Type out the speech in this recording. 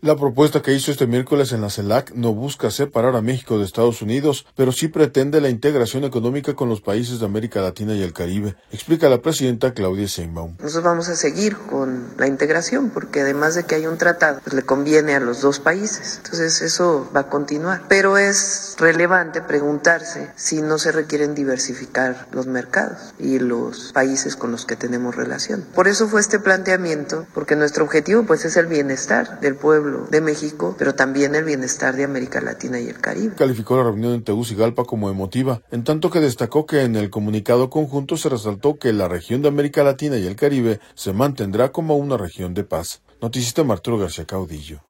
La propuesta que hizo este miércoles en la CELAC no busca separar a México de Estados Unidos, pero sí pretende la integración económica con los países de América Latina y el Caribe, explica la presidenta Claudia Sheinbaum. Nosotros vamos a seguir con la integración, porque además de que hay un tratado, pues le conviene a los dos países. Entonces eso va a continuar. Pero es relevante preguntarse si no se requieren diversificar los mercados y los países con los que tenemos relación. Por eso fue este planteamiento, porque nuestro objetivo pues es el bienestar del pueblo de México, pero también el bienestar de América Latina y el Caribe. Calificó la reunión en Tegucigalpa como emotiva, en tanto que destacó que en el comunicado conjunto se resaltó que la región de América Latina y el Caribe se mantendrá como una región de paz. Noticista Arturo García Caudillo.